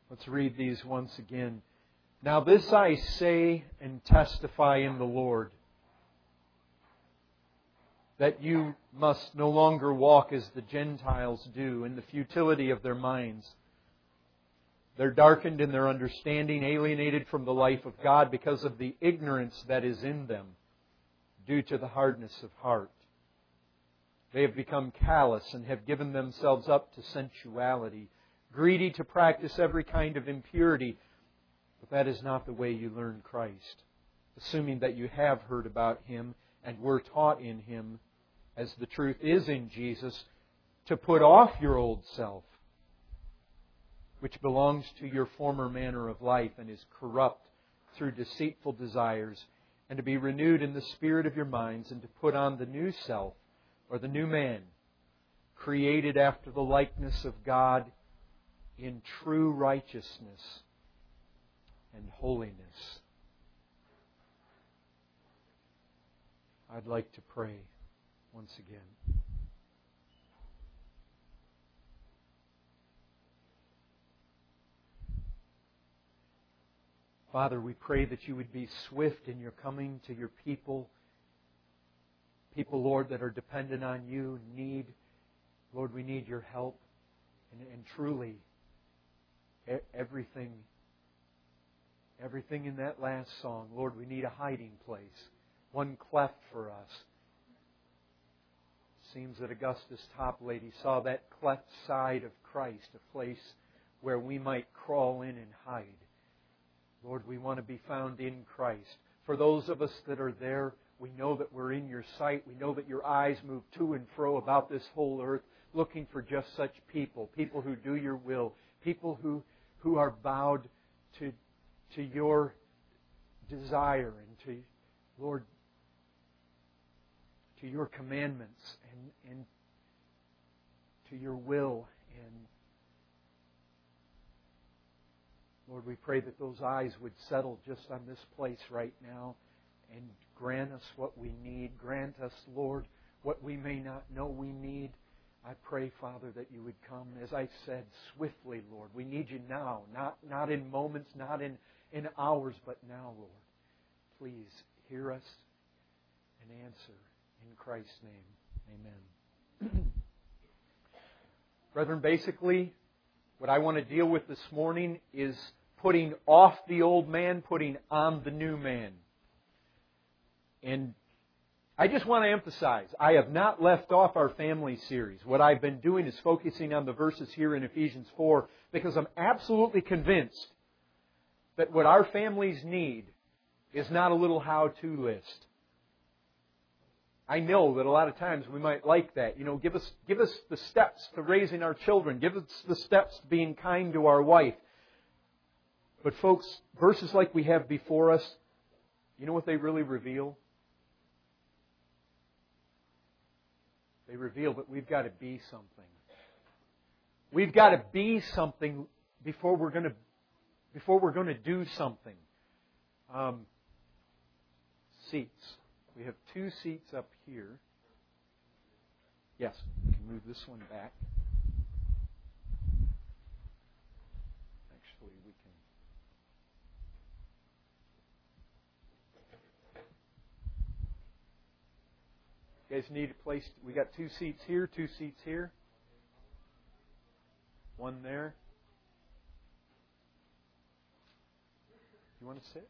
Let's read these once again. Now this I say and testify in the Lord, that you must no longer walk as the Gentiles do in the futility of their minds. They're darkened in their understanding, alienated from the life of God because of the ignorance that is in them, due to the hardness of heart. They have become callous and have given themselves up to sensuality, greedy to practice every kind of impurity. But that is not the way you learn Christ. Assuming that you have heard about Him and were taught in Him, as the truth is in Jesus, to put off your old self, which belongs to your former manner of life and is corrupt through deceitful desires, and to be renewed in the spirit of your minds, and to put on the new self, or the new man, created after the likeness of God in true righteousness and holiness. I'd like to pray once again. Father, we pray that you would be swift in your coming to your people. People, Lord, that are dependent on you, need. Lord, we need your help. And truly, everything in that last song, Lord, we need a hiding place. One cleft for us. Seems that Augustus Toplady saw that cleft side of Christ, a place where we might crawl in and hide. Lord, we want to be found in Christ. For those of us that are there, we know that we're in your sight. We know that your eyes move to and fro about this whole earth, looking for just such people. People who do your will. People who are bowed to your desire and to, Lord, to your commandments and to your will. And Lord, we pray that those eyes would settle just on this place right now and grant us what we need. Grant us, Lord, what we may not know we need. I pray, Father, that you would come, as I said, swiftly, Lord. We need you now, not in moments, not in hours, but now, Lord. Please hear us and answer. In Christ's name, amen. Brethren, basically, what I want to deal with this morning is putting off the old man, putting on the new man. And I just want to emphasize, I have not left off our family series. What I've been doing is focusing on the verses here in Ephesians 4, because I'm absolutely convinced that what our families need is not a little how-to list. I know that a lot of times we might like that. Give us the steps to raising our children. Give us the steps to being kind to our wife. But folks, verses like we have before us, you know what they really reveal? They reveal that we've got to be something. We've got to be something before we're going to do something. Seats. We have 2 seats up here. Yes, we can move this one back. Actually, we can. You guys need a place. We got 2 seats here, 2 seats here. One there. You want to sit?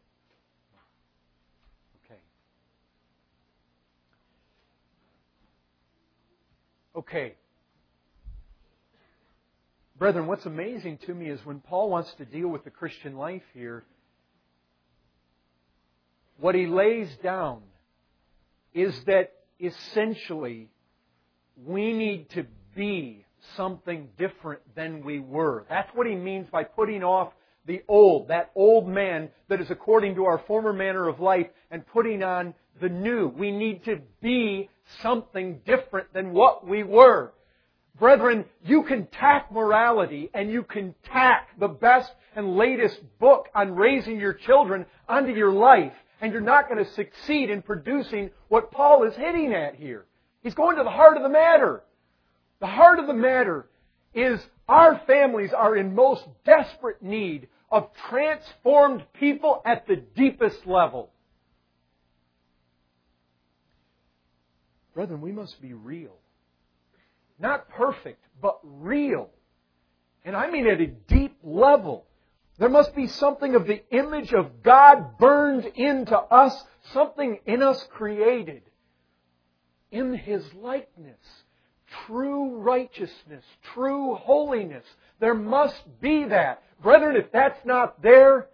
Okay. Brethren, what's amazing to me is when Paul wants to deal with the Christian life here, what he lays down is that essentially we need to be something different than we were. That's what he means by putting off the old, that old man that is according to our former manner of life, and putting on the new. We need to be something different than what we were. Brethren, you can tack morality and you can tack the best and latest book on raising your children onto your life, and you're not going to succeed in producing what Paul is hitting at here. He's going to the heart of the matter. The heart of the matter is Our families are in most desperate need of transformed people at the deepest level. Brethren, we must be real. Not perfect, but real. And I mean at a deep level. There must be something of the image of God burned into us, something in us created in His likeness. True righteousness, true holiness. There must be that. Brethren, if that's not there,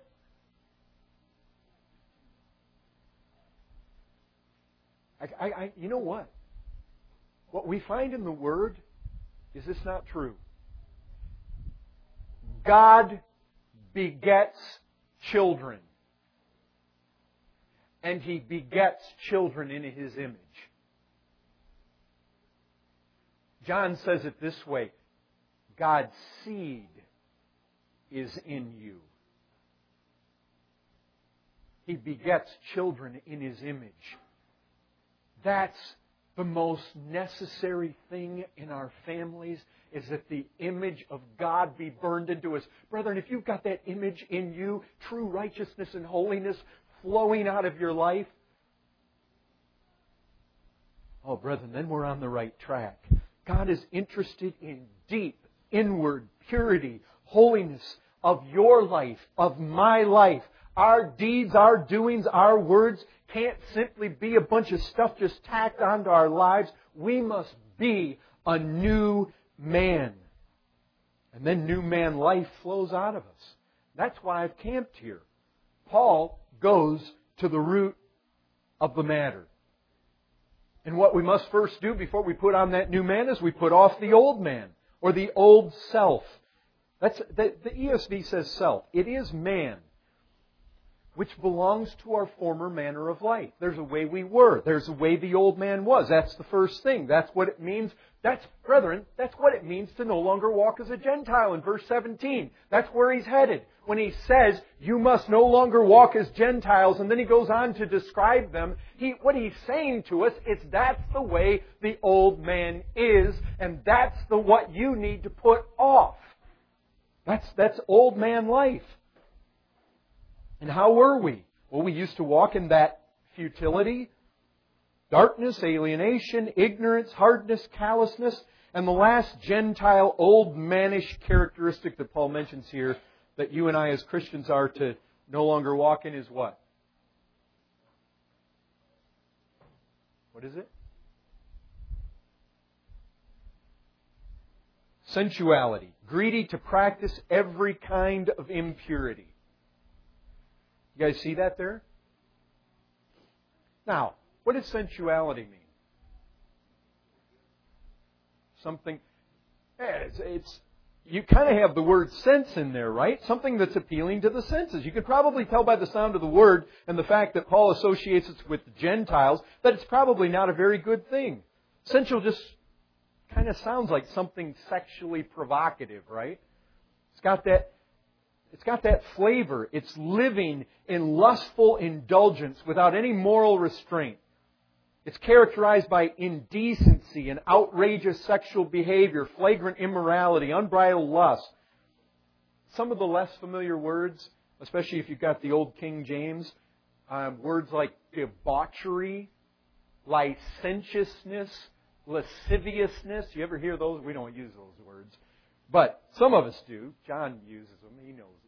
you know what? What we find in the Word, is this not true? God begets children. And He begets children in His image. John says it this way, God's seed is in you. He begets children in His image. That's the most necessary thing in our families, is that the image of God be burned into us. Brethren, if you've got that image in you, true righteousness and holiness flowing out of your life, oh, brethren, then we're on the right track. God is interested in deep, inward purity, holiness of your life, of my life. Our deeds, our doings, our words can't simply be a bunch of stuff just tacked onto our lives. We must be a new man. And then new man life flows out of us. That's why I've camped here. Paul goes to the root of the matter. And what we must first do before we put on that new man is we put off the old man, or the old self. The ESV says self. It is man, which belongs to our former manner of life. There's a way we were. There's a way the old man was. That's the first thing. That's what it means. Brethren, that's what it means to no longer walk as a Gentile in verse 17. That's where he's headed. When he says, you must no longer walk as Gentiles, and then he goes on to describe them, what he's saying to us is that's the way the old man is, and that's what you need to put off. That's old man life. And how were we? Well, we used to walk in that futility, darkness, alienation, ignorance, hardness, callousness, and the last Gentile, old mannish characteristic that Paul mentions here that you and I as Christians are to no longer walk in is what? What is it? Sensuality. Greedy to practice every kind of impurity. You guys see that there? Now, what does sensuality mean? Something, you kind of have the word sense in there, right? Something that's appealing to the senses. You could probably tell by the sound of the word and the fact that Paul associates it with the Gentiles that it's probably not a very good thing. Sensual just kind of sounds like something sexually provocative, right? It's got that flavor. It's living in lustful indulgence without any moral restraint. It's characterized by indecency and outrageous sexual behavior, flagrant immorality, unbridled lust. Some of the less familiar words, especially if you've got the old King James, words like debauchery, licentiousness, lasciviousness. You ever hear those? We don't use those words. But some of us do. John uses them. He knows it.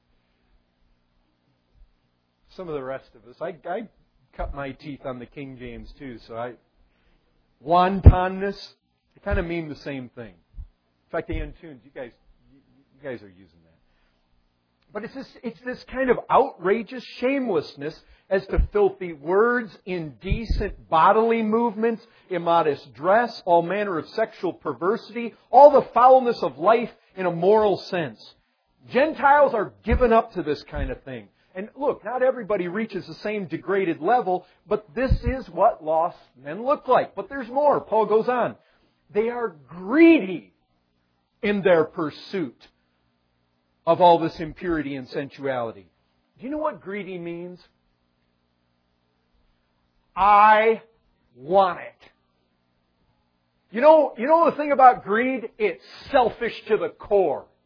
Some of the rest of us. I cut my teeth on the King James too, so wantonness, they kind of mean the same thing. In fact, the Intunes, you guys are using that. But it's this kind of outrageous shamelessness as to filthy words, indecent bodily movements, immodest dress, all manner of sexual perversity, all the foulness of life in a moral sense. Gentiles are given up to this kind of thing. And look, not everybody reaches the same degraded level, but this is what lost men look like. But there's more. Paul goes on. They are greedy in their pursuit of all this impurity and sensuality. Do you know what greedy means? I want it. You know the thing about greed? It's selfish to the core.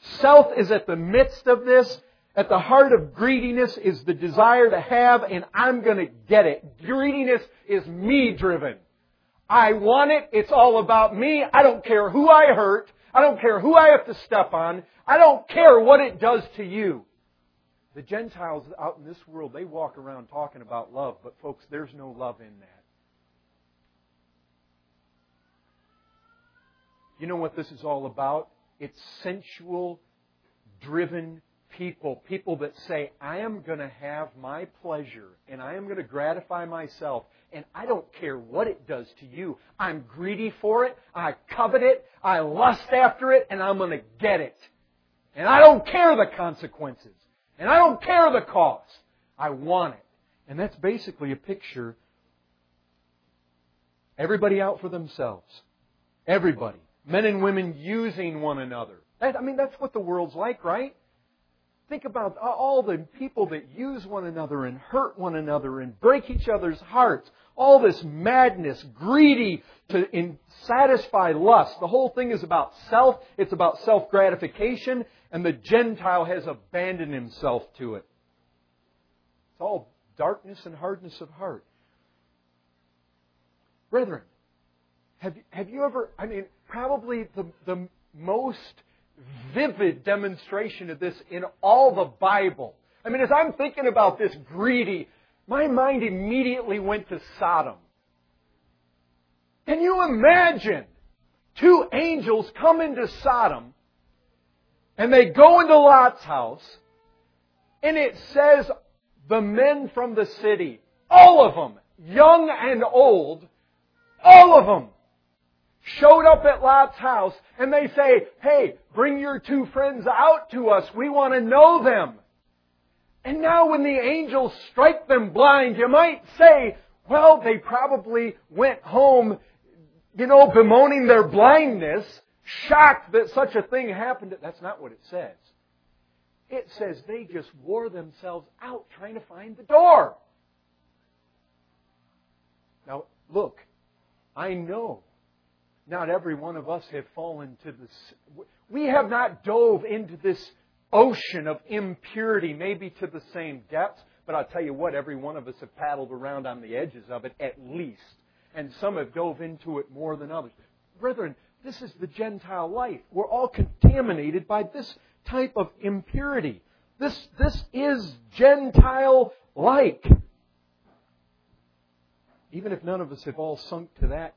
Self is at the midst of this. At the heart of greediness is the desire to have, and I'm going to get it. Greediness is me-driven. I want it. It's all about me. I don't care who I hurt. I don't care who I have to step on. I don't care what it does to you. The Gentiles out in this world, they walk around talking about love, but folks, there's no love in that. You know what this is all about? It's sensual-driven people. People that say, I am going to have my pleasure and I am going to gratify myself and I don't care what it does to you. I'm greedy for it. I covet it. I lust after it and I'm going to get it. And I don't care the consequences. And I don't care the cost. I want it. And that's basically a picture. Everybody out for themselves. Everybody. Men and women using one another. That's what the world's like, right? Think about all the people that use one another and hurt one another and break each other's hearts. All this madness, greedy to satisfy lust. The whole thing is about self. It's about self-gratification. And the Gentile has abandoned himself to it. It's all darkness and hardness of heart. Brethren, have you ever, probably the most vivid demonstration of this in all the Bible. As I'm thinking about this greedy, my mind immediately went to Sodom. Can you imagine 2 angels come into Sodom and they go into Lot's house and it says the men from the city, all of them, young and old, all of them, showed up at Lot's house and they say, hey, bring your 2 friends out to us. We want to know them. And now when the angels strike them blind, you might say, well, they probably went home, bemoaning their blindness, shocked that such a thing happened. That's not what it says. It says they just wore themselves out trying to find the door. Now, look, I know not every one of us have fallen to this. We have not dove into this ocean of impurity, maybe to the same depths, but I'll tell you what, every one of us have paddled around on the edges of it at least. And some have dove into it more than others. Brethren, this is the Gentile life. We're all contaminated by this type of impurity. This is Gentile-like. Even if none of us have all sunk to that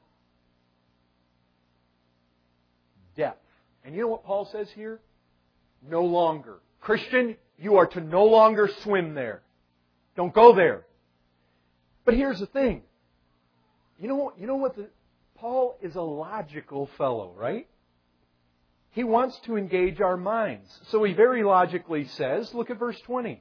depth. And you know what Paul says here? No longer. Christian, you are to no longer swim there. Don't go there. But here's the thing. You know what? Paul is a logical fellow, right? He wants to engage our minds. So he very logically says, look at verse 20.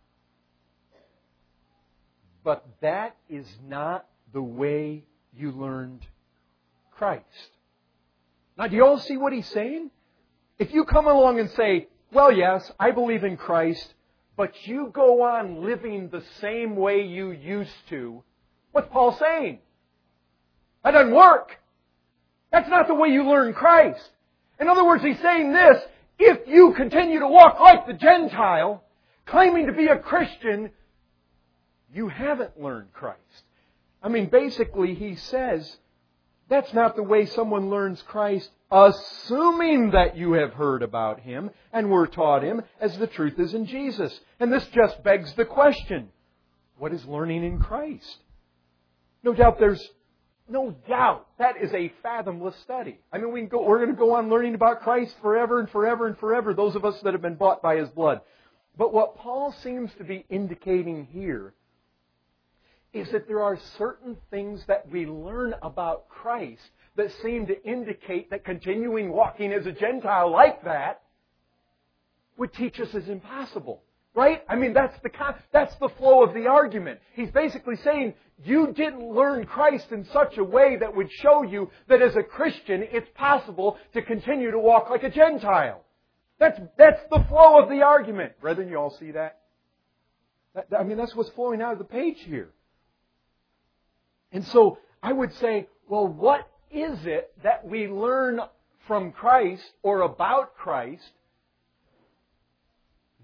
But that is not the way you learned Christ. Now, do you all see what he's saying? If you come along and say, well, yes, I believe in Christ, but you go on living the same way you used to, what's Paul saying? That doesn't work. That's not the way you learn Christ. In other words, he's saying this, if you continue to walk like the Gentile, claiming to be a Christian, you haven't learned Christ. Basically, he says, that's not the way someone learns Christ, assuming that you have heard about Him and were taught Him as the truth is in Jesus. And this just begs the question, what is learning in Christ? No doubt that is a fathomless study. We're going to go on learning about Christ forever and forever and forever, those of us that have been bought by His blood. But what Paul seems to be indicating here is that there are certain things that we learn about Christ that seem to indicate that continuing walking as a Gentile like that would teach us is impossible. Right? That's the flow of the argument. He's basically saying, you didn't learn Christ in such a way that would show you that as a Christian, it's possible to continue to walk like a Gentile. That's the flow of the argument. Brethren, you all see that? That's what's flowing out of the page here. And so, I would say, well, what is it that we learn from Christ or about Christ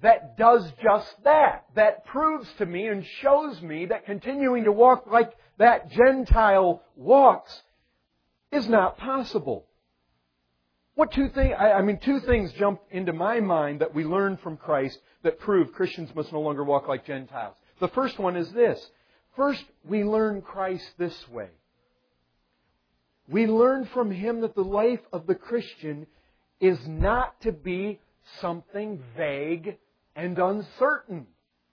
that does just that. That proves to me and shows me that continuing to walk like that Gentile walks is not possible. Two things jump into my mind that we learn from Christ that prove Christians must no longer walk like Gentiles. The first one is this. First, we learn Christ this way. We learn from Him that the life of the Christian is not to be something vague and uncertain.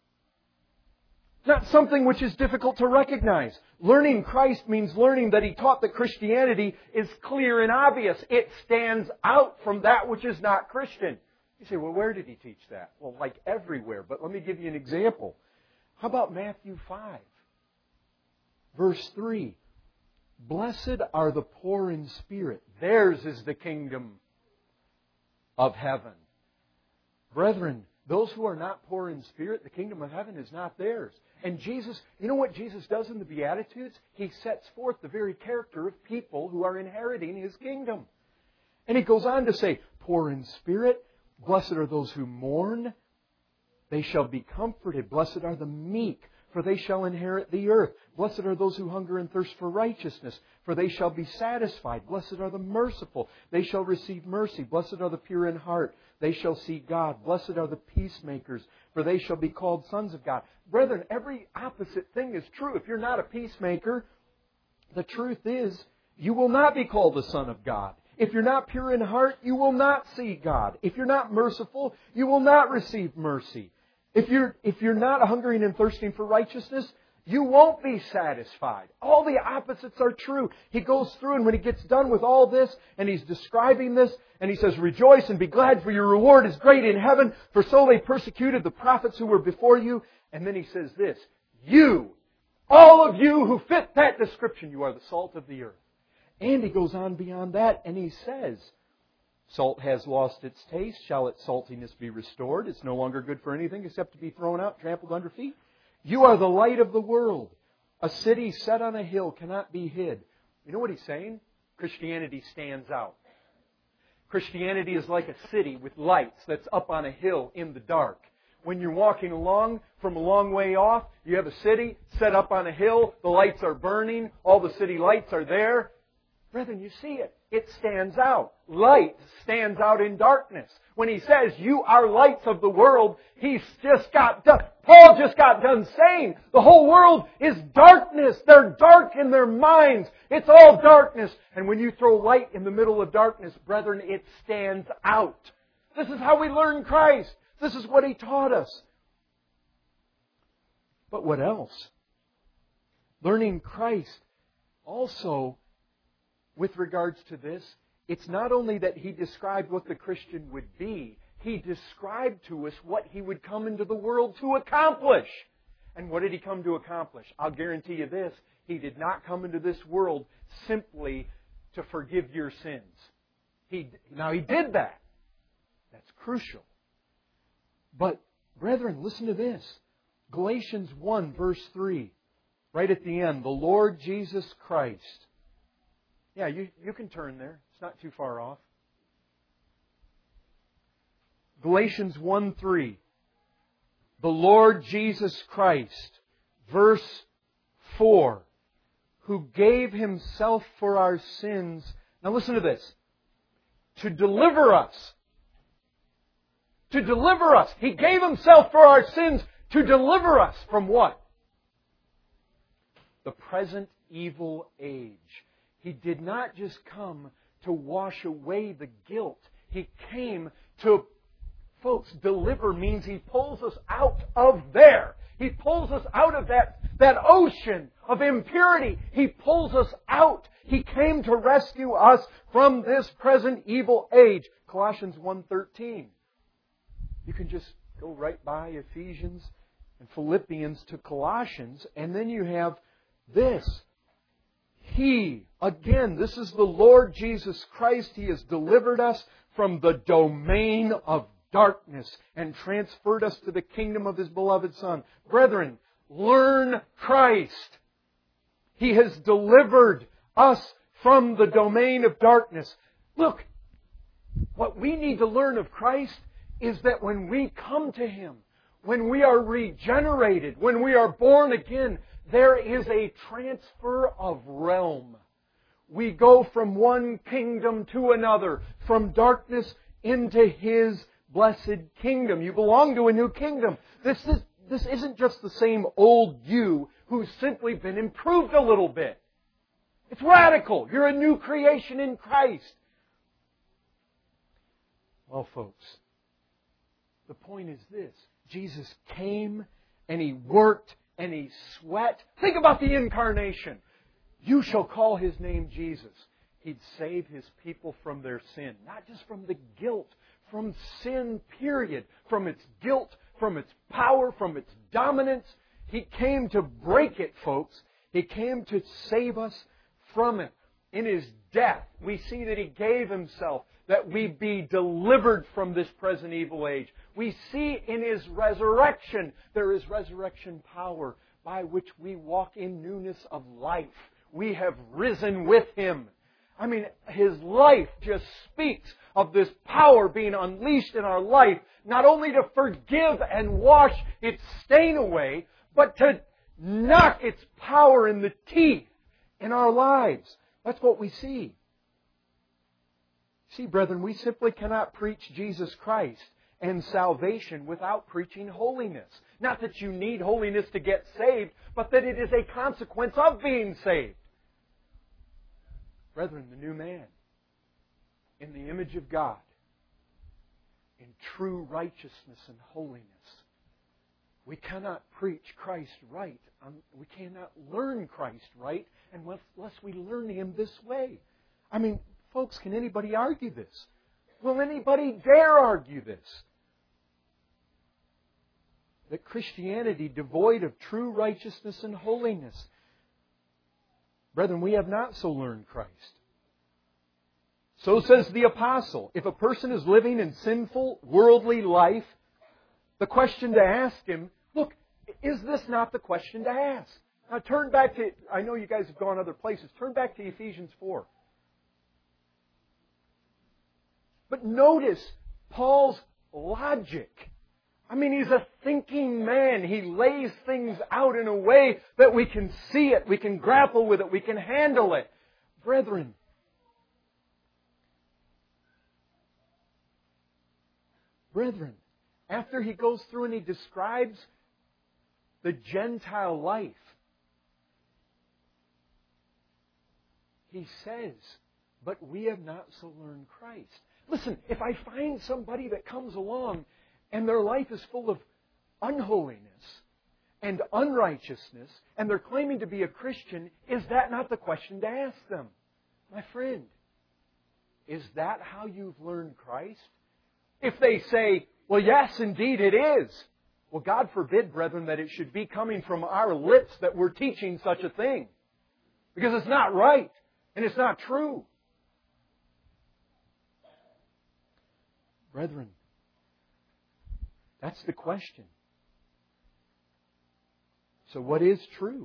Not something which is difficult to recognize. Learning Christ means learning that He taught that Christianity is clear and obvious. It stands out from that which is not Christian. You say, well, where did He teach that? Well, like everywhere. But let me give you an example. How about Matthew 5, verse 3? Blessed are the poor in spirit. Theirs is the kingdom of heaven. Brethren, those who are not poor in spirit, the kingdom of heaven is not theirs. And Jesus, you know what Jesus does in the Beatitudes? He sets forth the very character of people who are inheriting His kingdom. And He goes on to say, poor in spirit, blessed are those who mourn. They shall be comforted. Blessed are the meek, for they shall inherit the earth. Blessed are those who hunger and thirst for righteousness, for they shall be satisfied. Blessed are the merciful. They shall receive mercy. Blessed are the pure in heart. They shall see God. Blessed are the peacemakers, for they shall be called sons of God. Brethren, every opposite thing is true. If you're not a peacemaker, the truth is you will not be called the son of God. If you're not pure in heart, you will not see God. If you're not merciful, you will not receive mercy. If you're not hungering and thirsting for righteousness, you won't be satisfied. All the opposites are true. He goes through, and when he gets done with all this, and he's describing this, and he says, rejoice and be glad, for your reward is great in heaven, for so they persecuted the prophets who were before you. And then he says this, you, all of you who fit that description, you are the salt of the earth. And he goes on beyond that, and he says, salt has lost its taste. Shall its saltiness be restored? It's no longer good for anything except to be thrown out, trampled under feet. You are the light of the world. A city set on a hill cannot be hid. You know what he's saying? Christianity stands out. Christianity is like a city with lights that's up on a hill in the dark. When you're walking along from a long way off, you have a city set up on a hill. The lights are burning. All the city lights are there. Brethren, you see it. It stands out. Light stands out in darkness. When he says, you are lights of the world, Paul just got done saying, the whole world is darkness. They're dark in their minds. It's all darkness. And when you throw light in the middle of darkness, brethren, it stands out. This is how we learn Christ. This is what He taught us. But what else? Learning Christ also, with regards to this, it's not only that He described what the Christian would be, He described to us what He would come into the world to accomplish. And what did He come to accomplish? I'll guarantee you this, He did not come into this world simply to forgive your sins. He did that. That's crucial. But, brethren, listen to this. Galatians 1, verse 3. Right at the end, the Lord Jesus Christ. Yeah, you can turn there. It's not too far off. Galatians 1:3. The Lord Jesus Christ, verse 4, who gave Himself for our sins. Now listen to this. To deliver us. To deliver us. He gave Himself for our sins to deliver us from what? The present evil age. He did not just come to wash away the guilt. He came to, folks, deliver means He pulls us out of there. He pulls us out of that ocean of impurity. He pulls us out. He came to rescue us from this present evil age. Colossians 1:13. You can just go right by Ephesians and Philippians to Colossians, and then you have this. He, again, this is the Lord Jesus Christ. He has delivered us from the domain of darkness and transferred us to the kingdom of His beloved Son. Brethren, learn Christ. He has delivered us from the domain of darkness. Look, what we need to learn of Christ is that when we come to Him, when we are regenerated, when we are born again, there is a transfer of realm. We go from one kingdom to another, from darkness into His blessed kingdom. You belong to a new kingdom. This isn't just the same old you who's simply been improved a little bit. It's radical. You're a new creation in Christ. Well, folks, the point is this. Jesus came and He worked and He sweat. Think about the incarnation. You shall call His name Jesus. He'd save His people from their sin. Not just from the guilt, from sin, period. From its guilt, from its power, from its dominance. He came to break it, folks. He came to save us from it. In His death, we see that He gave Himself that we be delivered from this present evil age. We see in His resurrection, there is resurrection power by which we walk in newness of life. We have risen with Him. I mean, His life just speaks of this power being unleashed in our life, not only to forgive and wash its stain away, but to knock its power in the teeth in our lives. That's what we see. See, brethren, we simply cannot preach Jesus Christ and salvation without preaching holiness. Not that you need holiness to get saved, but that it is a consequence of being saved. Brethren, the new man, in the image of God, in true righteousness and holiness. We cannot preach Christ right. We cannot learn Christ right unless we learn Him this way. I mean, folks, can anybody argue this? Will anybody dare argue this? That Christianity devoid of true righteousness and holiness. Brethren, we have not so learned Christ. So says the apostle. If a person is living in sinful, worldly life, the question to ask him, look, is this not the question to ask? Now turn back to, I know you guys have gone other places, turn back to Ephesians 4. But notice Paul's logic. I mean, he's a thinking man. He lays things out in a way that we can see it, we can grapple with it, we can handle it. Brethren, after he goes through and he describes the Gentile life, he says, but we have not so learned Christ. Listen, if I find somebody that comes along and their life is full of unholiness and unrighteousness, and they're claiming to be a Christian, is that not the question to ask them? My friend, is that how you've learned Christ? If they say, well, yes, indeed it is. Well, God forbid, brethren, that it should be coming from our lips that we're teaching such a thing. Because it's not right, and it's not true. Brethren, that's the question. So what is true?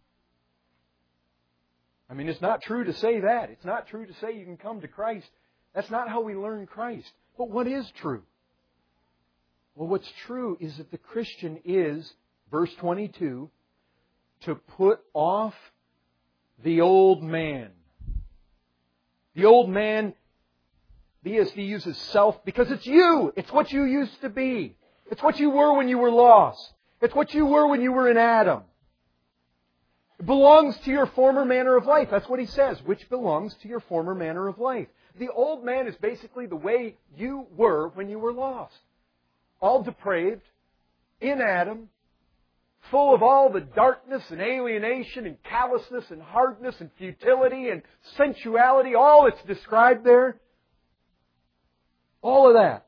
I mean, it's not true to say that. It's not true to say you can come to Christ. That's not how we learn Christ. But what is true? Well, what's true is that the Christian is, verse 22, to put off the old man. The old man, the ESV uses self because it's you. It's what you used to be. It's what you were when you were lost. It's what you were when you were in Adam. It belongs to your former manner of life. That's what he says, which belongs to your former manner of life. The old man is basically the way you were when you were lost. All depraved, in Adam, full of all the darkness and alienation and callousness and hardness and futility and sensuality, all that's described there. All of that.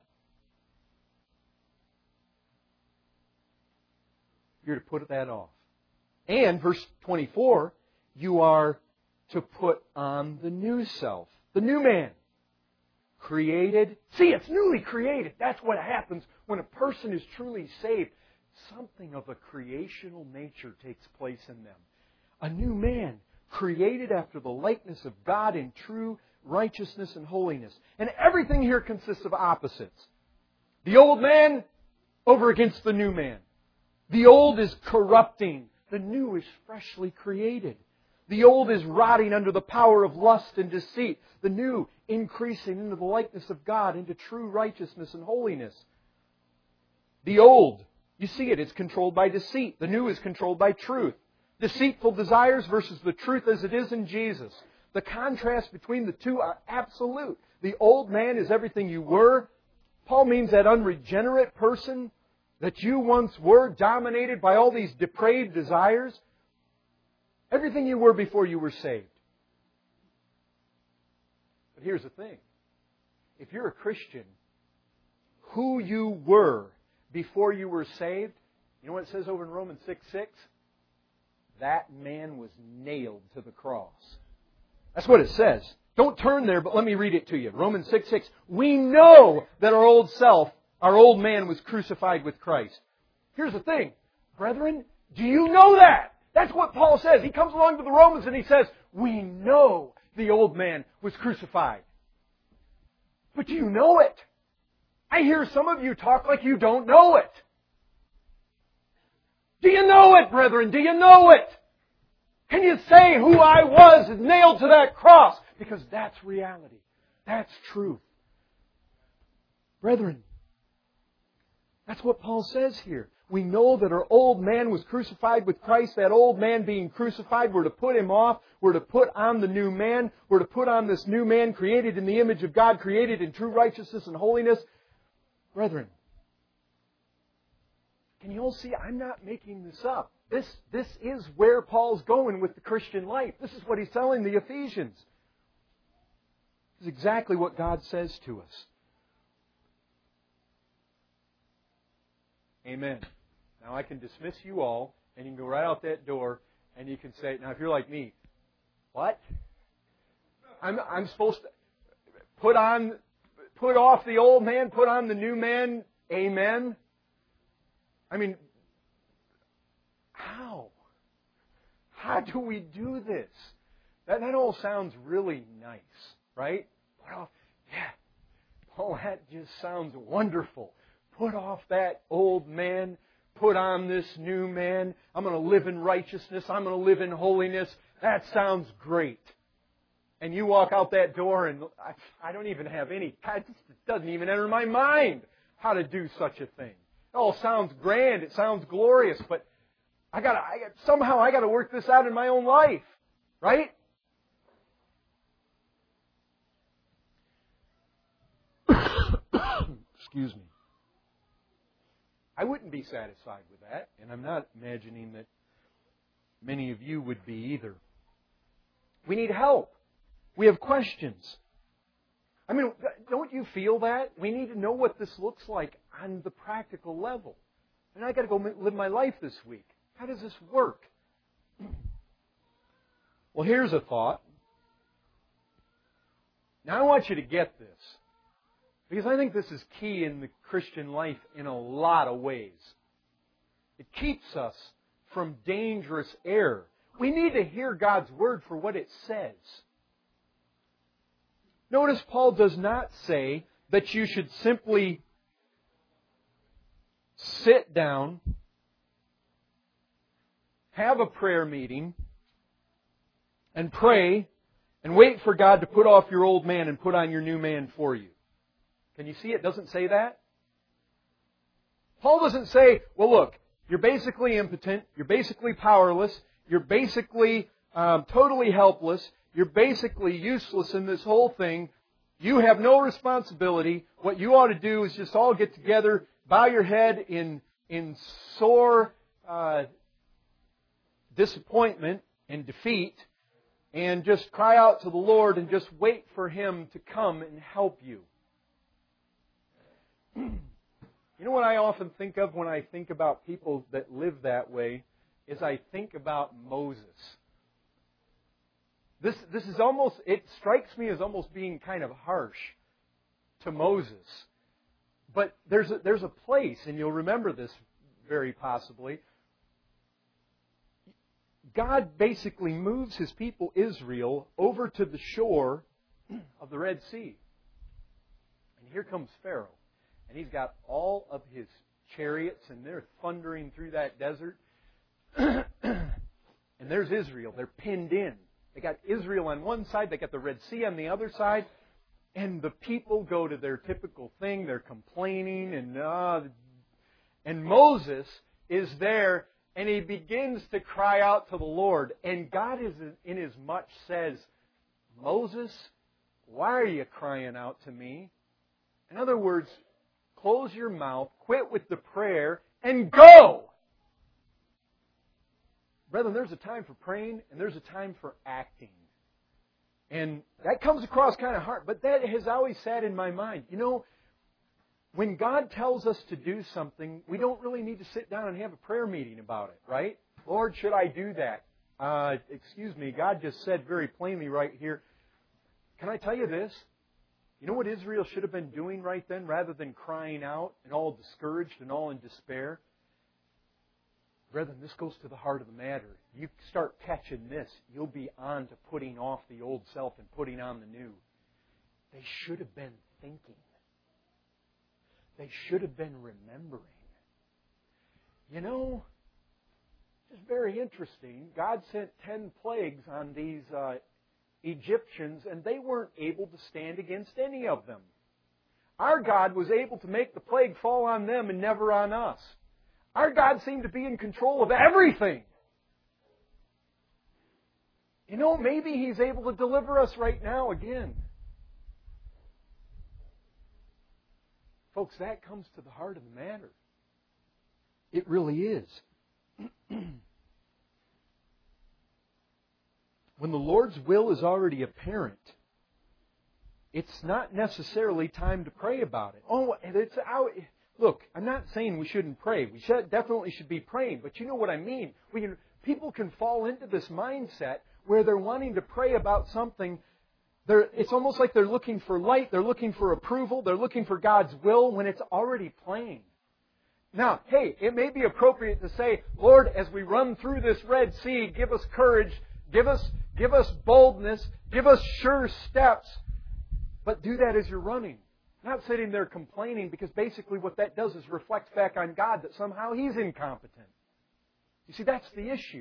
You're to put that off. And, verse 24, you are to put on the new self, the new man. Created. See, it's newly created. That's what happens when a person is truly saved. Something of a creational nature takes place in them. A new man, created after the likeness of God in true righteousness and holiness. And everything here consists of opposites. The old man over against the new man. The old is corrupting. The new is freshly created. The old is rotting under the power of lust and deceit. The new increasing into the likeness of God, into true righteousness and holiness. The old, you see it, it's controlled by deceit. The new is controlled by truth. Deceitful desires versus the truth as it is in Jesus. The contrast between the two are absolute. The old man is everything you were. Paul means that unregenerate person that you once were, dominated by all these depraved desires. Everything you were before you were saved. But here's the thing. If you're a Christian, who you were before you were saved, you know what it says over in Romans 6:6? That man was nailed to the cross. That's what it says. Don't turn there, but let me read it to you. Romans 6:6. We know that our old self, our old man, was crucified with Christ. Here's the thing. Brethren, do you know that? That's what Paul says. He comes along to the Romans and he says, we know the old man was crucified. But do you know it? I hear some of you talk like you don't know it. Do you know it, brethren? Do you know it? Can you say who I was is nailed to that cross? Because that's reality. That's truth. Brethren, that's what Paul says here. We know that our old man was crucified with Christ. That old man being crucified, we're to put him off. We're to put on the new man. We're to put on this new man created in the image of God, created in true righteousness and holiness. Brethren, can you all see? I'm not making this up. This is where Paul's going with the Christian life. This is what he's telling the Ephesians. This is exactly what God says to us. Amen. Now I can dismiss you all, and you can go right out that door, and you can say, now if you're like me, what? I'm supposed to put off the old man, put on the new man, amen? I mean, how? How do we do this? That all sounds really nice, right? Put off, yeah. Oh, that just sounds wonderful. Put off that old man, put on this new man. I'm going to live in righteousness. I'm going to live in holiness. That sounds great. And you walk out that door and I don't even have any, it doesn't even enter my mind how to do such a thing. It all sounds grand. It sounds glorious, but somehow I got to work this out in my own life. Right? Excuse me. I wouldn't be satisfied with that, and I'm not imagining that many of you would be either. We need help. We have questions. I mean, don't you feel that? We need to know what this looks like on the practical level. And I got to go live my life this week. How does this work? Well, here's a thought. Now I want you to get this. Because I think this is key in the Christian life in a lot of ways. It keeps us from dangerous error. We need to hear God's Word for what it says. Notice Paul does not say that you should simply sit down, have a prayer meeting, and pray, and wait for God to put off your old man and put on your new man for you. Can you see it doesn't say that? Paul doesn't say, well, look, you're basically impotent, you're basically powerless, you're basically totally helpless, you're basically useless in this whole thing. You have no responsibility. What you ought to do is just all get together, bow your head in sore disappointment and defeat, and just cry out to the Lord and just wait for Him to come and help you. You know what I often think of when I think about people that live that way is I think about Moses. This is almost, it strikes me as almost being kind of harsh to Moses. But there's a place, and you'll remember this very possibly. God basically moves His people Israel over to the shore of the Red Sea. And here comes Pharaoh. and he's got all of his chariots, and they're thundering through that desert. And there's Israel. They're pinned in. They got Israel on one side. They got the Red Sea on the other side. And the people go to their typical thing. They're complaining. And Moses is there. And he begins to cry out to the Lord. And God is in as much says, Moses, why are you crying out to me? In other words, close your mouth, quit with the prayer, and go! Brethren, there's a time for praying and there's a time for acting. And that comes across kind of hard, but that has always sat in my mind. You know, when God tells us to do something, we don't really need to sit down and have a prayer meeting about it, right? Lord, should I do that? Excuse me, God just said very plainly right here. Can I tell you this? You know what Israel should have been doing right then, rather than crying out and all discouraged and all in despair? Brethren, this goes to the heart of the matter. You start catching this, you'll be on to putting off the old self and putting on the new. They should have been thinking. They should have been remembering. You know, it's very interesting. God sent 10 plagues on these Egyptians, and they weren't able to stand against any of them. Our God was able to make the plague fall on them and never on us. Our God seemed to be in control of everything. You know, maybe He's able to deliver us right now again. Folks, that comes to the heart of the matter. It really is. When the Lord's will is already apparent, it's not necessarily time to pray about it. Look, I'm not saying we shouldn't pray. We definitely should be praying, but you know what I mean. People can fall into this mindset where they're wanting to pray about something. It's almost like they're looking for light, they're looking for approval, they're looking for God's will when it's already plain. Now, hey, it may be appropriate to say, Lord, as we run through this Red Sea, give us courage, give us boldness, give us sure steps, but do that as you're running. Not sitting there complaining, because basically what that does is reflect back on God that somehow He's incompetent. You see, that's the issue.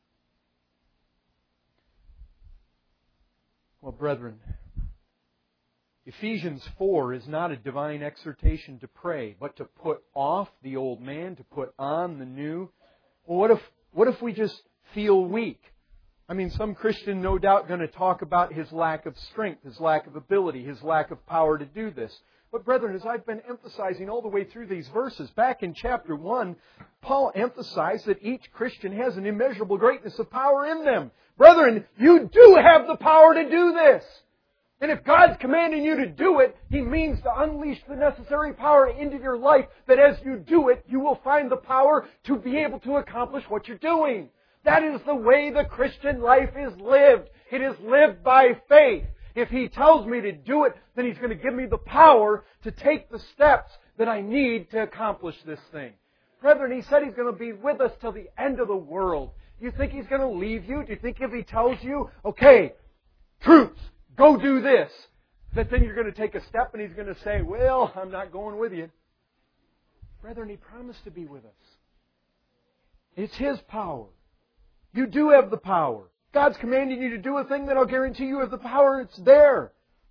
Well, brethren, Ephesians 4 is not a divine exhortation to pray, but to put off the old man, to put on the new. Well, what if we just feel weak? I mean, some Christian no doubt going to talk about his lack of strength, his lack of ability, his lack of power to do this. But brethren, as I've been emphasizing all the way through these verses, back in chapter 1, Paul emphasized that each Christian has an immeasurable greatness of power in them. Brethren, you do have the power to do this. And if God's commanding you to do it, He means to unleash the necessary power into your life, that as you do it, you will find the power to be able to accomplish what you're doing. That is the way the Christian life is lived. It is lived by faith. If He tells me to do it, then He's going to give me the power to take the steps that I need to accomplish this thing. Brethren, He said He's going to be with us till the end of the world. Do you think He's going to leave you? Do you think if He tells you, okay, troops, go do this, that then you're going to take a step and He's going to say, well, I'm not going with you? Brethren, He promised to be with us. It's His power. You do have the power. God's commanding you to do a thing, then I'll guarantee you have the power. It's there.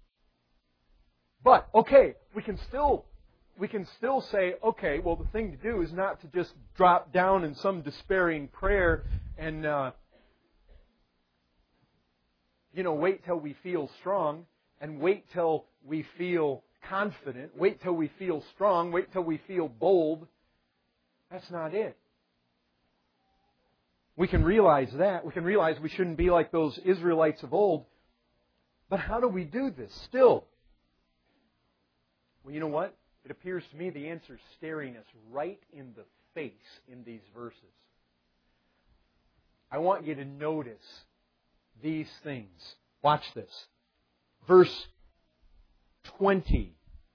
But, okay, we can still say, okay, well, the thing to do is not to just drop down in some despairing prayer and, wait till we feel strong and wait till we feel confident, wait till we feel strong, wait till we feel bold. That's not it. We can realize that. We can realize we shouldn't be like those Israelites of old. But how do we do this still? Well, you know what? It appears to me the answer is staring us right in the face in these verses. I want you to notice these things. Watch this. Verse 20.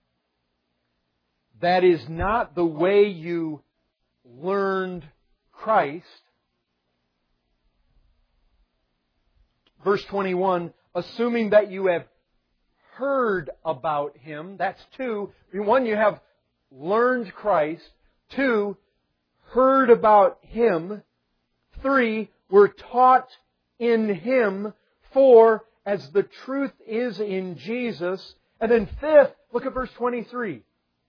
That is not the way you learned Christ. Verse 21, assuming that you have heard about Him. That's two. One, you have learned Christ. 2, heard about Him. 3, were taught in Him. 4, as the truth is in Jesus. And then 5th, look at verse 23.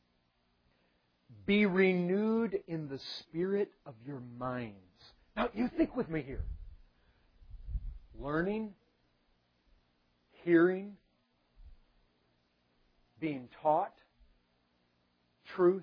Be renewed in the spirit of your minds. Now, you think with me here. Learning, hearing, being taught, truth,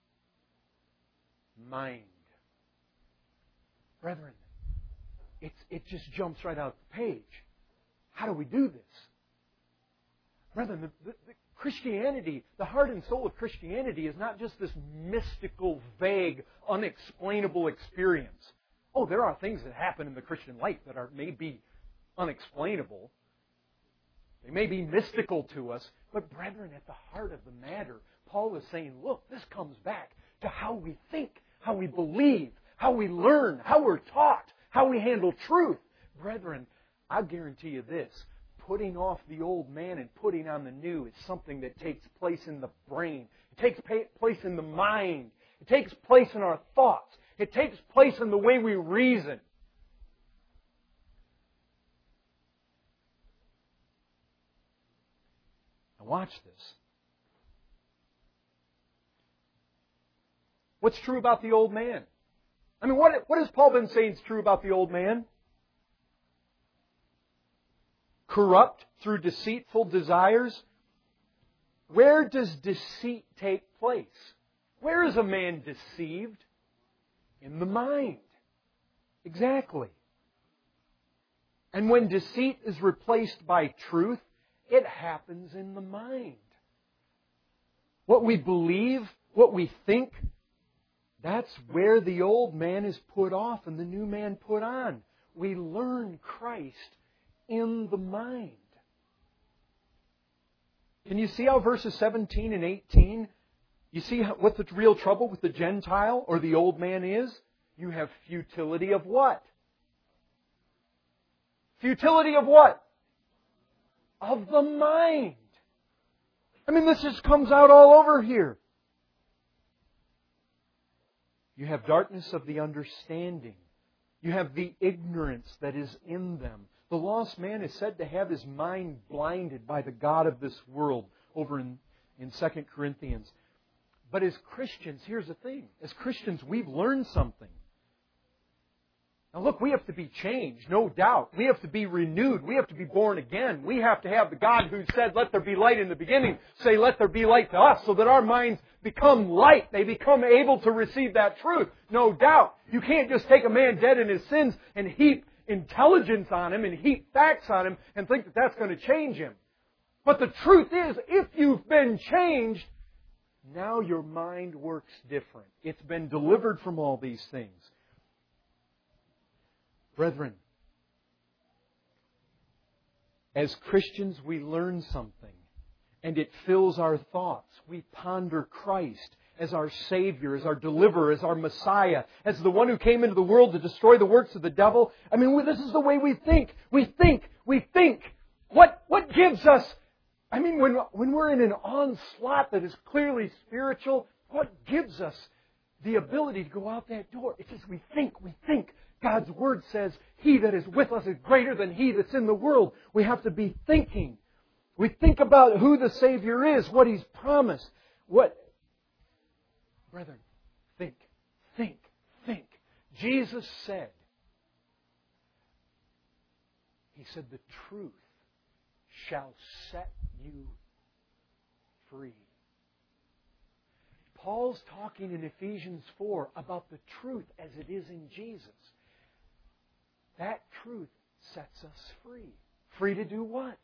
mind. Brethren, it just jumps right out the page. How do we do this? Brethren, the Christianity, the heart and soul of Christianity is not just this mystical, vague, unexplainable experience. Oh, there are things that happen in the Christian life that may be unexplainable. They may be mystical to us. But brethren, at the heart of the matter, Paul is saying, look, this comes back to how we think, how we believe, how we learn, how we're taught, how we handle truth. Brethren, I guarantee you this. Putting off the old man and putting on the new is something that takes place in the brain. It takes place in the mind. It takes place in our thoughts. It takes place in the way we reason. Now watch this. What's true about the old man? I mean, what has Paul been saying is true about the old man? Corrupt through deceitful desires. Where does deceit take place? Where is a man deceived? In the mind. Exactly. And when deceit is replaced by truth, it happens in the mind. What we believe, what we think, that's where the old man is put off and the new man put on. We learn Christ in the mind. Can you see how verses 17 and 18, you see what the real trouble with the Gentile or the old man is? You have futility of what? Futility of what? Of the mind. I mean, this just comes out all over here. You have darkness of the understanding. You have the ignorance that is in them. The lost man is said to have his mind blinded by the god of this world over in 2 Corinthians. But as Christians, here's the thing. As Christians, we've learned something. Now look, we have to be changed, no doubt. We have to be renewed. We have to be born again. We have to have the God who said, let there be light in the beginning, say, let there be light to us, so that our minds become light. They become able to receive that truth. No doubt. You can't just take a man dead in his sins and heap intelligence on him and heap facts on him and think that that's going to change him. But the truth is, if you've been changed, now your mind works different. It's been delivered from all these things. Brethren, as Christians we learn something and it fills our thoughts. We ponder Christ as our Savior, as our Deliverer, as our Messiah, as the one who came into the world to destroy the works of the devil. I mean, this is the way we think. We think. What gives us, I mean, when we're in an onslaught that is clearly spiritual, what gives us the ability to go out that door? It's just we think. God's Word says, He that is with us is greater than he that's in the world. We have to be thinking. We think about who the Savior is, what He's promised. Brethren, think. Jesus said, He said, the truth shall set you free. Paul's talking in Ephesians 4 about the truth as it is in Jesus. That truth sets us free. Free to do what?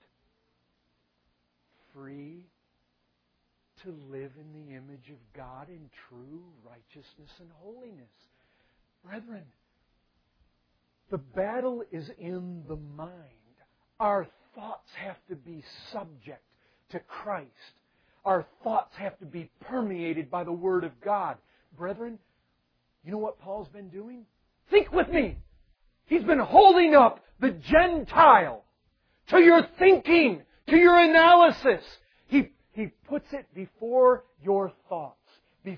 Free to live in the image of God in true righteousness and holiness. Brethren, the battle is in the mind. Our thoughts have to be subject to Christ. Our thoughts have to be permeated by the Word of God. Brethren, you know what Paul's been doing? Think with me. He's been holding up the Gentile to your thinking, to your analysis. He puts it before your thoughts,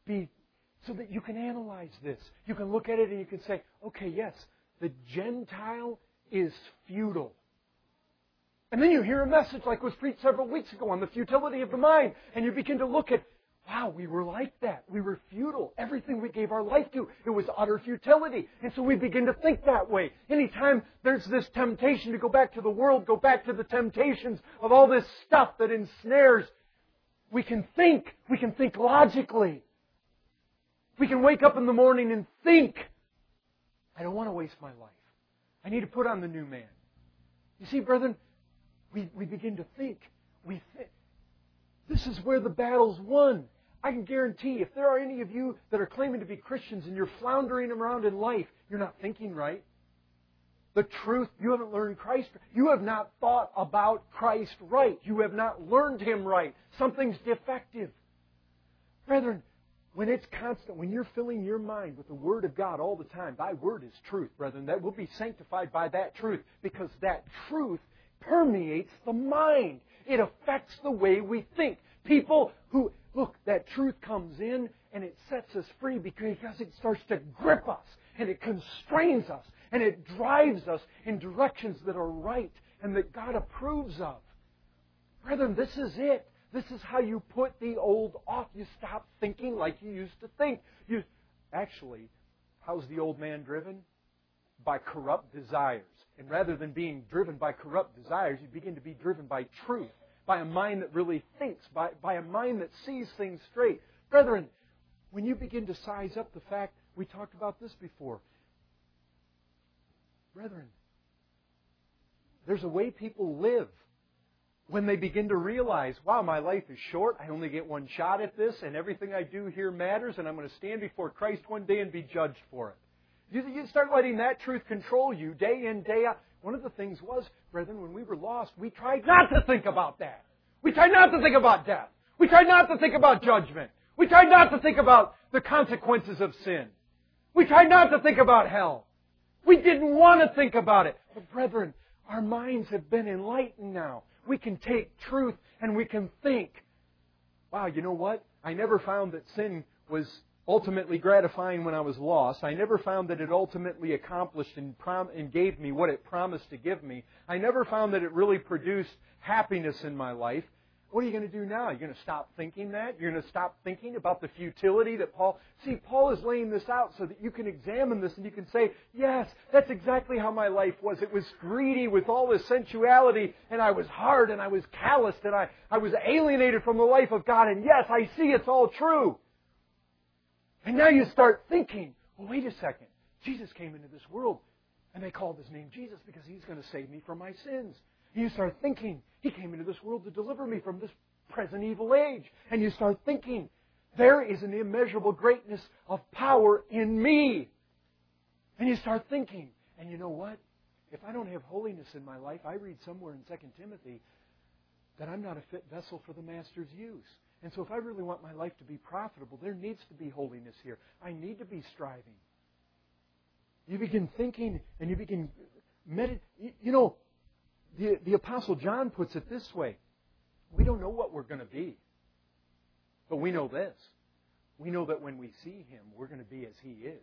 be so that you can analyze this. You can look at it and you can say, okay, yes, the Gentile is futile. And then you hear a message like was preached several weeks ago on the futility of the mind. And you begin to look at, wow, we were like that. We were futile. Everything we gave our life to, it was utter futility. And so we begin to think that way. Anytime there's this temptation to go back to the world, go back to the temptations of all this stuff that ensnares, we can think logically. We can wake up in the morning and think, I don't want to waste my life. I need to put on the new man. You see, brethren, we begin to think. We think. This is where the battle's won. I can guarantee if there are any of you that are claiming to be Christians and you're floundering around in life, you're not thinking right. The truth, you haven't learned Christ. You have not thought about Christ right. You have not learned Him right. Something's defective. Brethren, when it's constant, when you're filling your mind with the Word of God all the time, Thy Word is truth, brethren. That will be sanctified by that truth because that truth permeates the mind. It affects the way we think. People who, look, that truth comes in and it sets us free because it starts to grip us and it constrains us and it drives us in directions that are right and that God approves of. Brethren, this is it. This is how you put the old off. You stop thinking like you used to think. Actually, how's the old man driven? By corrupt desires. And rather than being driven by corrupt desires, you begin to be driven by truth, by a mind that really thinks, by a mind that sees things straight. Brethren, when you begin to size up the fact, we talked about this before. Brethren, there's a way people live when they begin to realize, wow, my life is short, I only get one shot at this, and everything I do here matters, and I'm going to stand before Christ one day and be judged for it. You start letting that truth control you day in, day out. One of the things was, brethren, when we were lost, we tried not to think about that. We tried not to think about death. We tried not to think about judgment. We tried not to think about the consequences of sin. We tried not to think about hell. We didn't want to think about it. But brethren, our minds have been enlightened now. We can take truth and we can think, wow, you know what? I never found that sin was ultimately gratifying when I was lost. I never found that it ultimately accomplished and gave me what it promised to give me. I never found that it really produced happiness in my life. What are you going to do now? You're going to stop thinking that? You're going to stop thinking about the futility that Paul... See, Paul is laying this out so that you can examine this and you can say, yes, that's exactly how my life was. It was greedy with all this sensuality, and I was hard, and I was calloused, and I was alienated from the life of God, and yes, I see it's all true. And now you start thinking, well, wait a second. Jesus came into this world, and they called His name Jesus because He's going to save me from my sins. And you start thinking, He came into this world to deliver me from this present evil age. And you start thinking, there is an immeasurable greatness of power in me. And you start thinking, and you know what? If I don't have holiness in my life, I read somewhere in 2 Timothy that I'm not a fit vessel for the Master's use. And so if I really want my life to be profitable, there needs to be holiness here. I need to be striving. You begin thinking and you begin meditating. You know, the Apostle John puts it this way. We don't know what we're going to be. But we know this. We know that when we see Him, we're going to be as He is.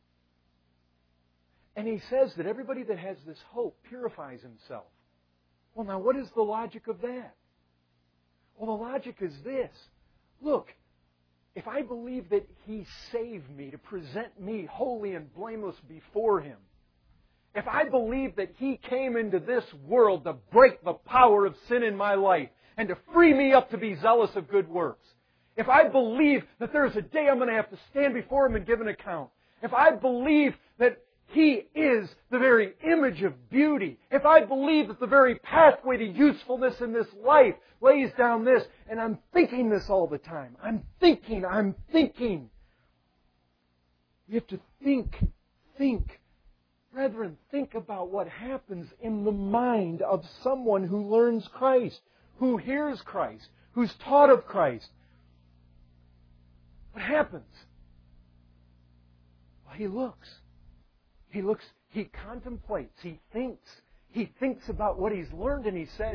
And he says that everybody that has this hope purifies himself. Well, now, what is the logic of that? Well, the logic is this. Look, if I believe that He saved me to present me holy and blameless before Him, if I believe that He came into this world to break the power of sin in my life and to free me up to be zealous of good works, if I believe that there's a day I'm going to have to stand before Him and give an account, if I believe that He is the very image of beauty, if I believe that the very pathway to usefulness in this life lays down this, and I'm thinking this all the time. I'm thinking. We have to think. Brethren, think about what happens in the mind of someone who learns Christ, who hears Christ, who's taught of Christ. What happens? Well, he looks, he contemplates, he thinks about what he's learned, and he says,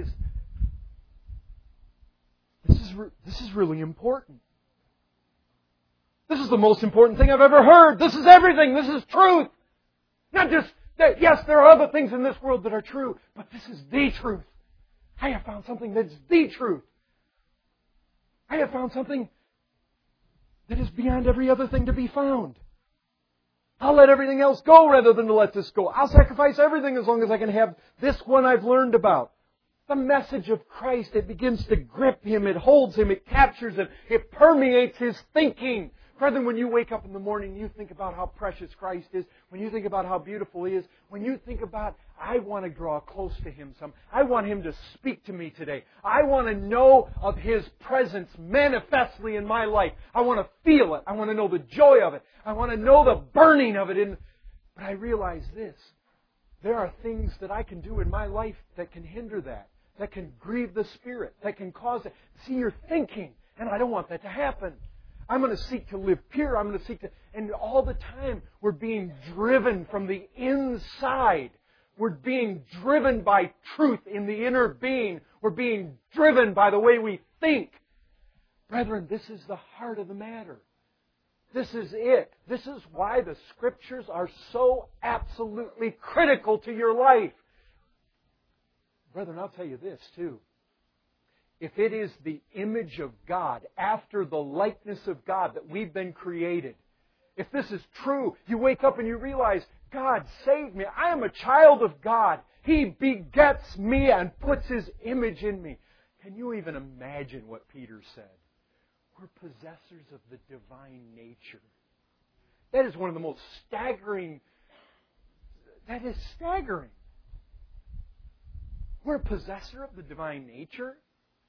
this is really important. This is the most important thing I've ever heard. This is everything. This is truth. Not just that, yes, there are other things in this world that are true, but this is the truth. I have found something that's the truth. I have found something that is beyond every other thing to be found. I'll let everything else go rather than to let this go. I'll sacrifice everything as long as I can have this one I've learned about. The message of Christ, it begins to grip him, it holds him, it captures him, it permeates his thinking. Brethren, when you wake up in the morning, you think about how precious Christ is, when you think about how beautiful He is, when you think about, I want to draw close to Him some, I want Him to speak to me today. I want to know of His presence manifestly in my life. I want to feel it. I want to know the joy of it. I want to know the burning of it. But I realize this. There are things that I can do in my life that can hinder that can grieve the Spirit, that can cause it. See, you're thinking, and I don't want that to happen. I'm going to seek to live pure. I'm going to seek to... And all the time, we're being driven from the inside. We're being driven by truth in the inner being. We're being driven by the way we think. Brethren, this is the heart of the matter. This is it. This is why the Scriptures are so absolutely critical to your life. Brethren, I'll tell you this too. If it is the image of God, after the likeness of God that we've been created, if this is true, you wake up and you realize, God saved me. I am a child of God. He begets me and puts His image in me. Can you even imagine what Peter said? We're possessors of the divine nature. That is one of the most staggering. That is staggering. We're a possessor of the divine nature.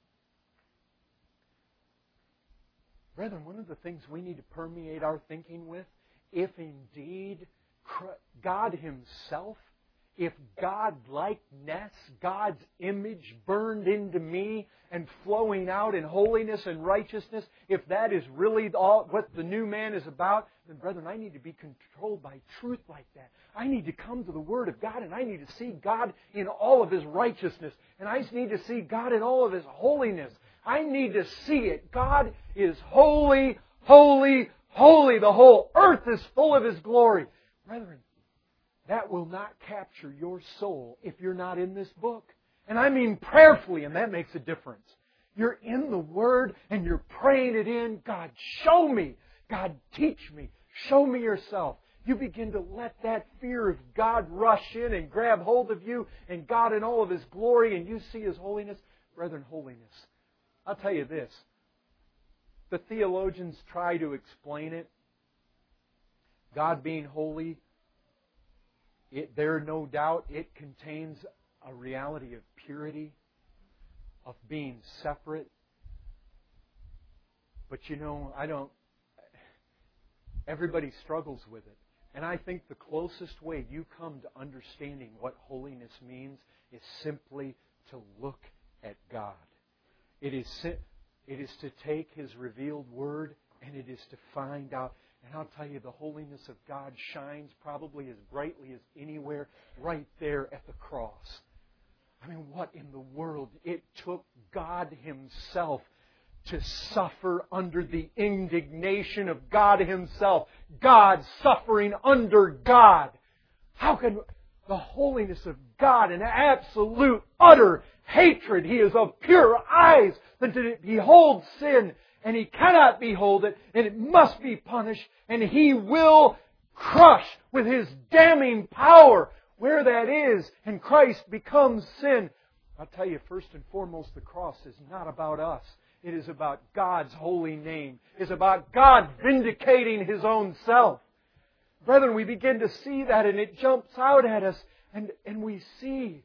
Brethren, one of the things we need to permeate our thinking with, if indeed God Himself, if God-likeness, God's image burned into me and flowing out in holiness and righteousness, if that is really all what the new man is about, then brethren, I need to be controlled by truth like that. I need to come to the Word of God and I need to see God in all of His righteousness. And I need to see God in all of His holiness. I need to see it. God is holy, holy, holy. The whole earth is full of His glory. Brethren, that will not capture your soul if you're not in this book. And I mean prayerfully, and that makes a difference. You're in the Word and you're praying it in. God, show me. God, teach me. Show me yourself. You begin to let that fear of God rush in and grab hold of you and God in all of His glory, and you see His holiness. Brethren, holiness. I'll tell you this. The theologians try to explain it. God being holy, there no doubt it contains a reality of purity, of being separate. But everybody struggles with it. And I think the closest way you come to understanding what holiness means is simply to look at God. It is to take His revealed Word and it is to find out. And I'll tell you, the holiness of God shines probably as brightly as anywhere right there at the cross. I mean, what in the world? It took God Himself to suffer under the indignation of God Himself. God suffering under God. How can the holiness of God, an absolute, utter hatred. He is of pure eyes than to behold sin, and He cannot behold it, and it must be punished, and He will crush with His damning power where that is, and Christ becomes sin. I'll tell you, first and foremost, the cross is not about us. It is about God's holy name. It is about God vindicating His own self. Brethren, we begin to see that, and it jumps out at us, and we see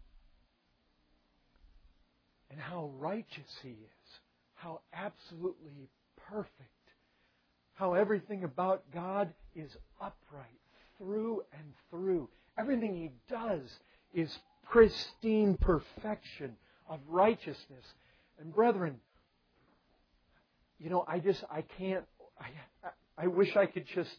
and how righteous He is, how absolutely perfect, how everything about God is upright through and through. Everything He does is pristine perfection of righteousness. And brethren, I wish I could just,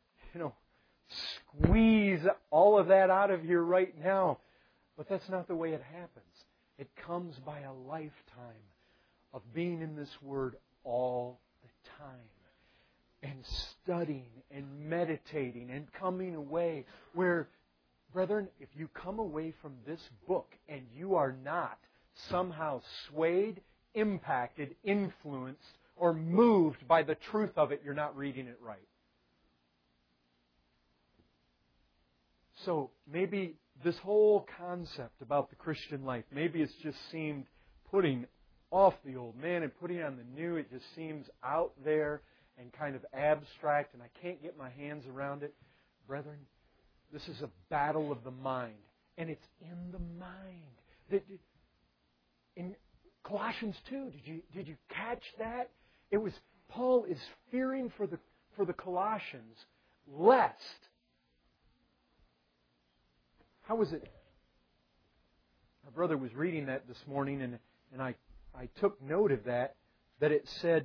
squeeze all of that out of here right now. But that's not the way it happens. It comes by a lifetime of being in this Word all the time. and studying and meditating and coming away. Where, brethren, if you come away from this book and you are not somehow swayed, impacted, influenced, or moved by the truth of it, you're not reading it right. So maybe this whole concept about the Christian life, maybe it's just seemed putting off the old man and putting on the new. It just seems out there and kind of abstract, and I can't get my hands around it. Brethren, this is a battle of the mind, and it's in the mind. In Colossians 2, did you catch that? It was Paul is fearing for the Colossians, lest. How was it? My brother was reading that this morning, and I took note of that it said,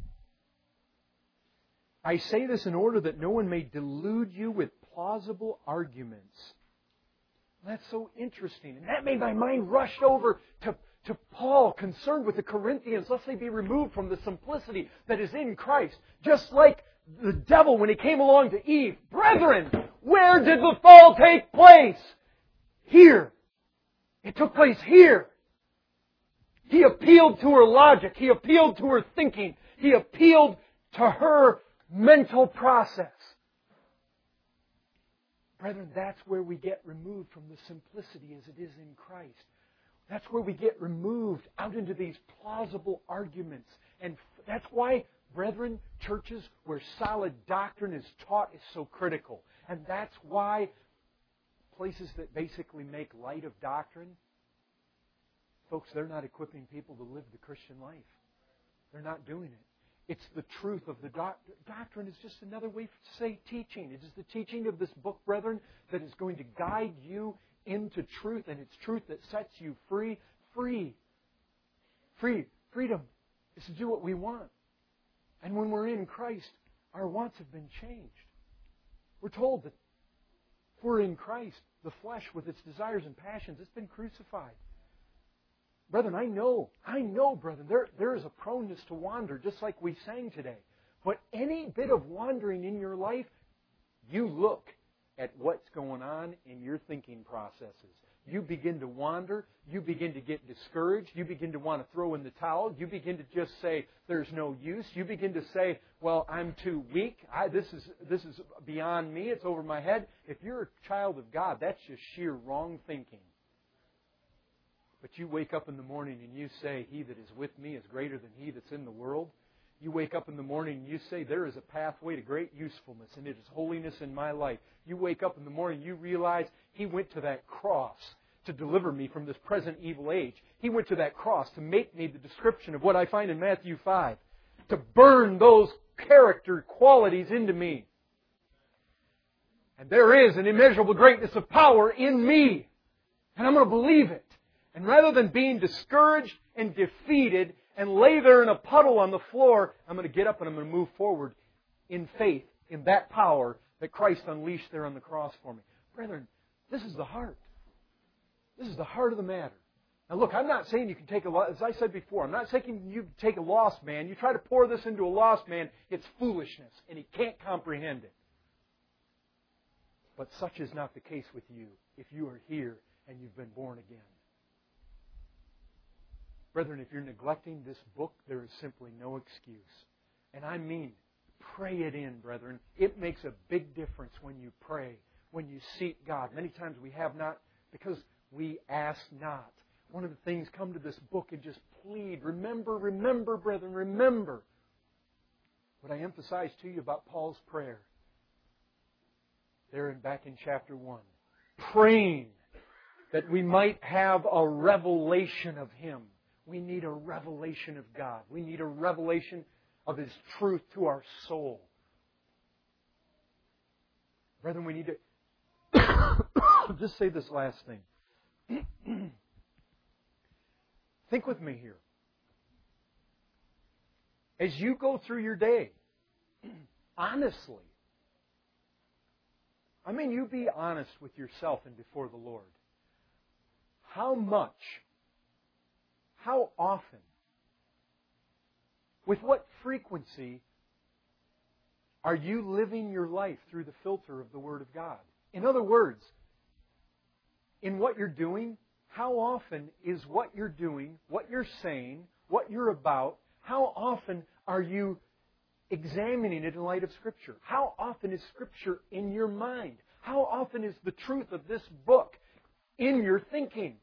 I say this in order that no one may delude you with plausible arguments. That's so interesting. And that made my mind rush over to Paul, concerned with the Corinthians, lest they be removed from the simplicity that is in Christ. Just like the devil when he came along to Eve. Brethren, where did the fall take place? Here. It took place here. He appealed to her logic. He appealed to her thinking. He appealed to her mental process. Brethren, that's where we get removed from the simplicity as it is in Christ. That's where we get removed out into these plausible arguments. And that's why, brethren, churches where solid doctrine is taught is so critical. And that's why places that basically make light of doctrine, folks, they're not equipping people to live the Christian life. They're not doing it. It's the truth of the doctrine. Doctrine is just another way to say teaching. It is the teaching of this book, brethren, that is going to guide you into truth, and it's truth that sets you free. Freedom is to do what we want. And when we're in Christ, our wants have been changed. We're told that if we're in Christ, the flesh with its desires and passions, it's been crucified. Brethren, I know, brethren, there is a proneness to wander, just like we sang today. But any bit of wandering in your life, you look at what's going on in your thinking processes. You begin to wander. You begin to get discouraged. You begin to want to throw in the towel. You begin to just say, there's no use. You begin to say, well, I'm too weak. This is beyond me. It's over my head. If you're a child of God, that's just sheer wrong thinking. But you wake up in the morning and you say, he that is with me is greater than he that's in the world. You wake up in the morning and you say, there is a pathway to great usefulness, and it is holiness in my life. You wake up in the morning and you realize He went to that cross to deliver me from this present evil age. He went to that cross to make me the description of what I find in Matthew 5. To burn those character qualities into me. And there is an immeasurable greatness of power in me. And I'm going to believe it. And rather than being discouraged and defeated and lay there in a puddle on the floor, I'm going to get up and I'm going to move forward in faith in that power that Christ unleashed there on the cross for me. Brethren, this is the heart. This is the heart of the matter. Now look, I'm not saying you can take as I said before, I'm not saying you take a lost man. You try to pour this into a lost man, it's foolishness, and he can't comprehend it. But such is not the case with you if you are here and you've been born again. Brethren, if you're neglecting this book, there is simply no excuse. And I mean, pray it in, brethren. It makes a big difference when you pray, when you seek God. Many times we have not because we ask not. One of the things, come to this book and just plead. Remember, brethren, remember what I emphasized to you about Paul's prayer. There and back in chapter 1. Praying that we might have a revelation of Him. We need a revelation of God. We need a revelation of His truth to our soul. Brethren, we need to just say this last thing. Think with me here. As you go through your day, honestly, I mean, you be honest with yourself and before the Lord. How much, how often, with what frequency Are you living your life through the filter of the Word of God? In other words, in what you're doing, how often is what you're doing, what you're saying, what you're about, how often are you examining it in light of Scripture? How often is Scripture in your mind? How often is the truth of this book in your thinking?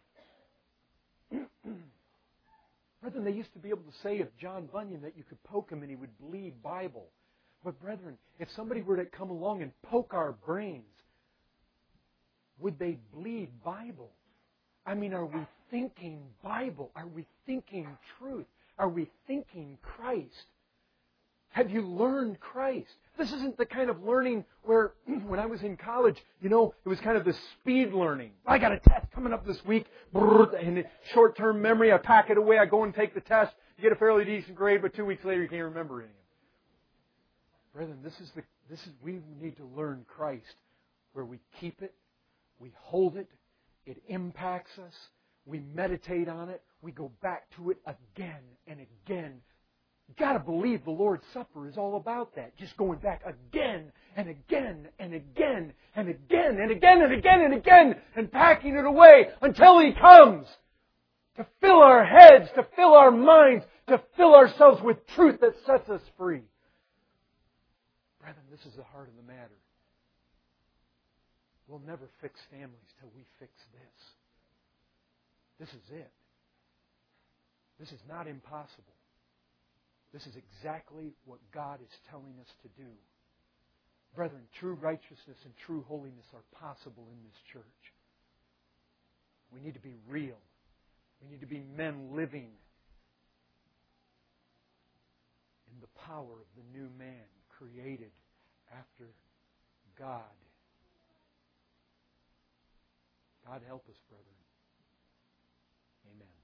Brethren, they used to be able to say of John Bunyan that you could poke him and he would bleed Bible. But brethren, if somebody were to come along and poke our brains, would they bleed Bible? I mean, are we thinking Bible? Are we thinking truth? Are we thinking Christ? Have you learned Christ? This isn't the kind of learning where, when I was in college, it was kind of the speed learning. I got a test coming up this week, and short-term memory, I pack it away, I go and take the test, you get a fairly decent grade, but 2 weeks later you can't remember anything. Brethren, we need to learn Christ, where we keep it, we hold it, it impacts us, we meditate on it, we go back to it again and again. You've got to believe the Lord's Supper is all about that. Just going back again and again and again and again and again and again and again and packing it away until He comes to fill our heads, to fill our minds, to fill ourselves with truth that sets us free. Brethren, this is the heart of the matter. We'll never fix families till we fix this. This is it. This is not impossible. This is exactly what God is telling us to do. Brethren, true righteousness and true holiness are possible in this church. We need to be real. We need to be men living in the power of the new man created after God. God help us, brethren. Amen.